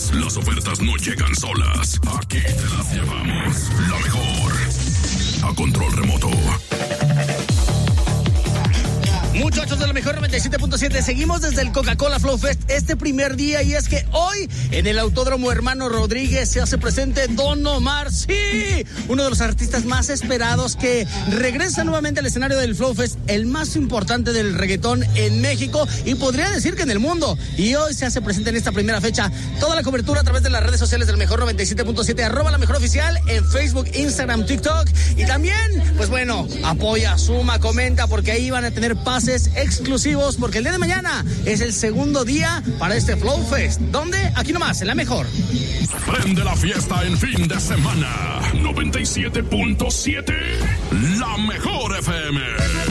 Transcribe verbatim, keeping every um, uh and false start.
llevamos. Las ofertas no llegan solas. Aquí te las llevamos. La mejor. A control remoto. Muchachos de la mejor noventa y siete punto siete, seguimos desde el Coca-Cola Flow Fest este primer día, y es que hoy en el Autódromo Hermano Rodríguez se hace presente Don Omar, sí, uno de los artistas más esperados que regresa nuevamente al escenario del Flow Fest, el más importante del reggaetón en México y podría decir que en el mundo, y hoy se hace presente en esta primera fecha. Toda la cobertura a través de las redes sociales del mejor noventa y siete punto siete, arroba la mejor oficial en Facebook, Instagram, TikTok, y también, pues bueno, apoya, suma, comenta, porque ahí van a tener pases exclusivos, porque el día de mañana es el segundo día para este Flow Fest. ¿Dónde? Aquí nomás, en la mejor. Prende la fiesta en fin de semana. noventa y siete punto siete, la mejor F M.